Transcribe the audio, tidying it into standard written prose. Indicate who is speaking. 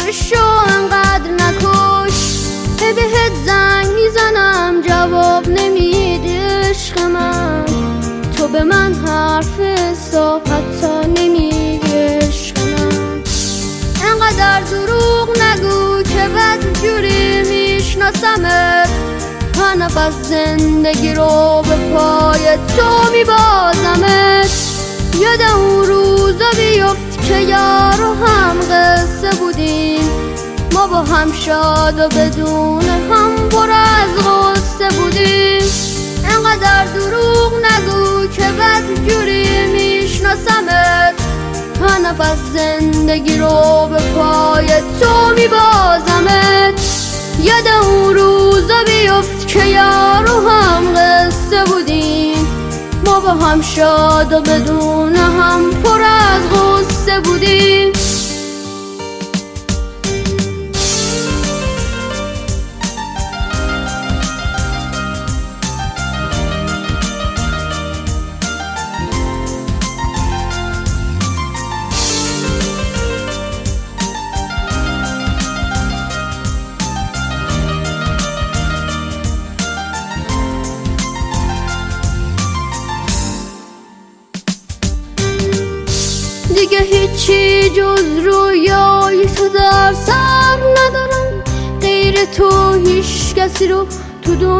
Speaker 1: خودشو انقدر نکش. بهت زنگ میزنم جواب نمیدی عشق من، تو به من حرف حساب حتی نمیگی عشق من. انقدر دروغ نگو که بعد جوری میشناسمت، هر نفس زندگی رو به پای تو میبازمت. یاد اون روزا بیفت که یار و هم قصه بودیم، ما با هم شاد و بدون هم پر از غصه بودیم. انقدر دروغ نگو که بعد جوری میشناسمت، هر نفس زندگی رو به پای تو میبازمت. یاد اون روزا بیفت که یار و هم قصه بودیم، ما با هم شاد و بدون هم پر از غصه بودیم. دیگه هیچی جز رویای تو در سر ندارم، غیر تو هیچ کسی رو تو